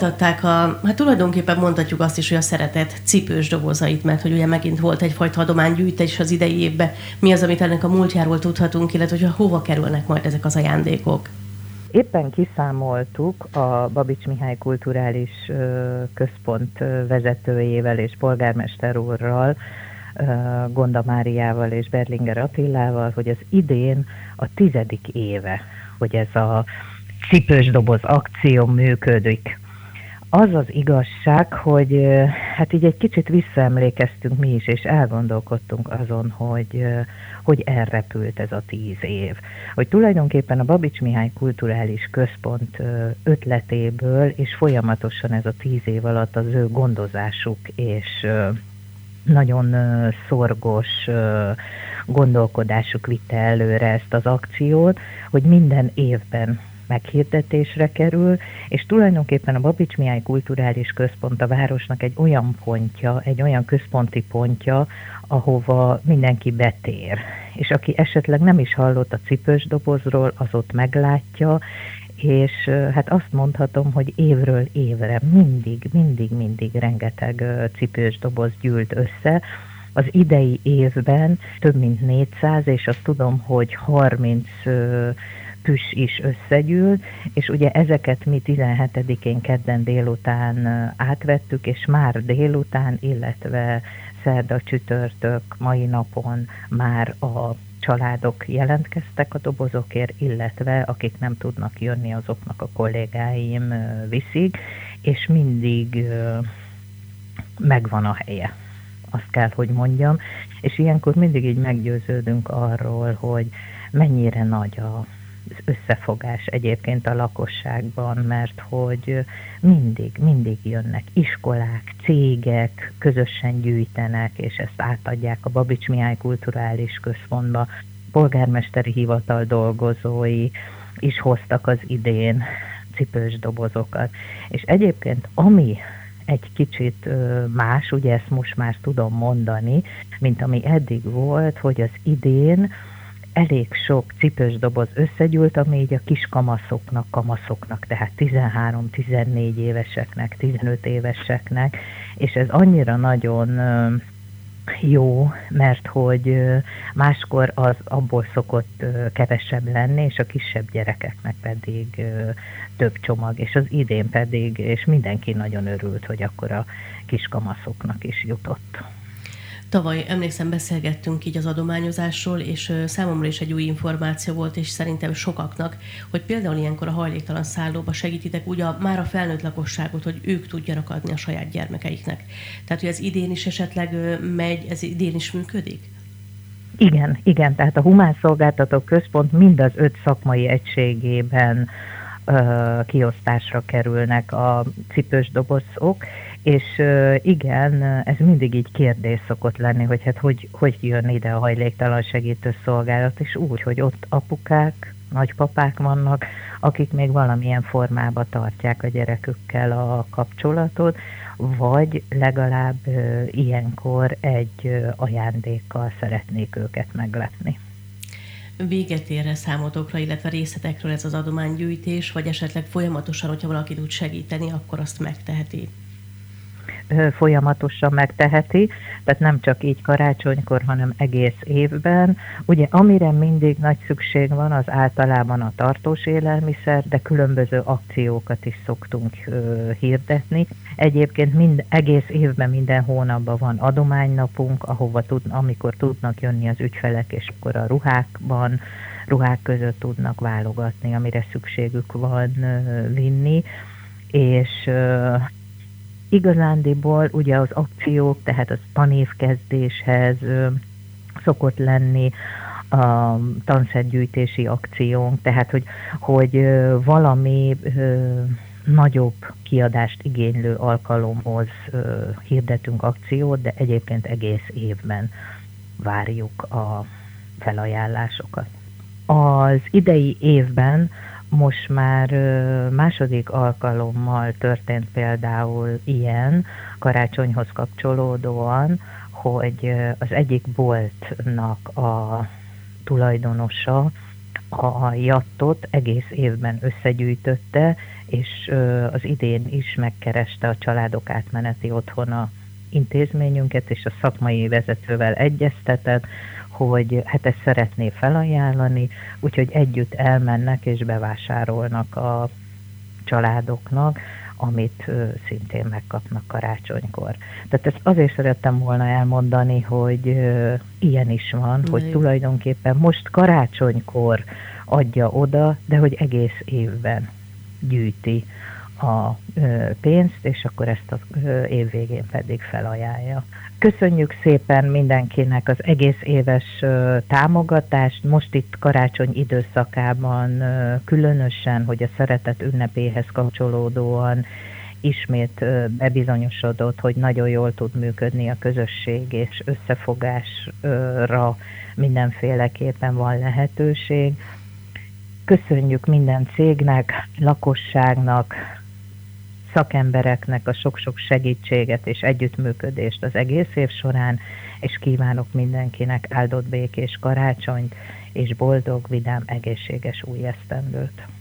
átadták hát tulajdonképpen mondhatjuk azt is, hogy a szeretet cipős dobozait, mert hogy ugye megint volt egyfajta adománygyűjtés az idei évben. Mi az, amit ennek a múltjáról tudhatunk, illetve hogy hova kerülnek majd ezek az ajándékok? Éppen kiszámoltuk a Babits Mihály Kulturális Központ vezetőjével és polgármester úrral, Gonda Máriával és Berlinger Attillával, hogy az idén a 10. éve, hogy ez a cipős doboz akció működik. Az az igazság, hogy hát így egy kicsit visszaemlékeztünk mi is, és elgondolkodtunk azon, hogy elrepült ez a 10 év. Hogy tulajdonképpen a Babits Mihály Kulturális Központ ötletéből, és folyamatosan ez a 10 év alatt az ő gondozásuk és nagyon szorgos gondolkodásuk vitte előre ezt az akciót, hogy minden évben meghirdetésre kerül, és tulajdonképpen a Babits Mihály Kulturális Központ a városnak egy olyan pontja, egy olyan központi pontja, ahova mindenki betér. És aki esetleg nem is hallott a cipős dobozról, az ott meglátja, és hát azt mondhatom, hogy évről évre mindig rengeteg cipős doboz gyűlt össze. Az idei évben több mint 400, és azt tudom, hogy 30 püss is összegyűlt, és ugye ezeket mi 17-én kedden délután átvettük, és már délután, illetve szerda, csütörtök, mai napon már a családok jelentkeztek a dobozokért, illetve akik nem tudnak jönni, azoknak a kollégáim viszik, és mindig megvan a helye. Azt kell, hogy mondjam, és ilyenkor mindig így meggyőződünk arról, hogy mennyire nagy az összefogás egyébként a lakosságban, mert hogy mindig jönnek iskolák, cégek, közösen gyűjtenek, és ezt átadják a Babits Mihály Kulturális Központba. Polgármesteri hivatal dolgozói is hoztak az idén cipős dobozokat. És egyébként ami egy kicsit más, ugye ezt most már tudom mondani, mint ami eddig volt, hogy az idén elég sok cipős doboz összegyűlt, ami így a kis kamaszoknak, tehát 13-14 éveseknek, 15 éveseknek, és ez annyira nagyon jó, mert hogy máskor az abból szokott kevesebb lenni, és a kisebb gyerekeknek pedig több csomag, és az idén pedig, és mindenki nagyon örült, hogy akkor a kiskamaszoknak is jutott. Tavaly, emlékszem, beszélgettünk így az adományozásról, és számomra is egy új információ volt, és szerintem sokaknak, hogy például ilyenkor a hajléktalan szállóba segítitek úgy már a felnőtt lakosságot, hogy ők tudjanak adni a saját gyermekeiknek. Tehát, hogy ez idén is esetleg megy, ez idén is működik? Igen, tehát a Humán Szolgáltatók Központ mind az 5 szakmai egységében kiosztásra kerülnek a cipős dobozok, és igen, ez mindig így kérdés szokott lenni, hogy hát hogy jön ide a hajléktalan segítő szolgálat, és úgy, hogy ott apukák, nagypapák vannak, akik még valamilyen formában tartják a gyerekükkel a kapcsolatot, vagy legalább ilyenkor egy ajándékkal szeretnék őket meglepni. Véget ér számotokra, illetve részletekről ez az adománygyűjtés, vagy esetleg folyamatosan, hogyha valaki tud segíteni, akkor azt megteheti? Folyamatosan megteheti, tehát nem csak így karácsonykor, hanem egész évben. Ugye amire mindig nagy szükség van, az általában a tartós élelmiszer, de különböző akciókat is szoktunk hirdetni. Egyébként egész évben, minden hónapban van adománynapunk, amikor tudnak jönni az ügyfelek, és akkor a ruhák között tudnak válogatni, amire szükségük van vinni, és igazándiból ugye az akciók, tehát az tanévkezdéshez szokott lenni a tanszergyűjtési akciónk, tehát hogy valami nagyobb kiadást igénylő alkalomhoz hirdetünk akciót, de egyébként egész évben várjuk a felajánlásokat. Az idei évben most már második alkalommal történt például ilyen karácsonyhoz kapcsolódóan, hogy az egyik boltnak a tulajdonosa a jattot egész évben összegyűjtötte, és az idén is megkereste a Családok Átmeneti Otthona intézményünket, és a szakmai vezetővel egyeztetett, hogy hát ezt szeretné felajánlani, úgyhogy együtt elmennek és bevásárolnak a családoknak, amit szintén megkapnak karácsonykor. Tehát ezt azért szerettem volna elmondani, hogy ilyen is van, hogy tulajdonképpen most karácsonykor adja oda, de hogy egész évben gyűjti a pénzt, és akkor ezt az év végén pedig felajánlja. Köszönjük szépen mindenkinek az egész éves támogatást, most itt karácsony időszakában különösen, hogy a szeretet ünnepéhez kapcsolódóan ismét bebizonyosodott, hogy nagyon jól tud működni a közösség, és összefogásra mindenféleképpen van lehetőség. Köszönjük minden cégnek, lakosságnak, szakembereknek a sok-sok segítséget és együttműködést az egész év során, és kívánok mindenkinek áldott békés karácsonyt, és boldog, vidám, egészséges új esztendőt.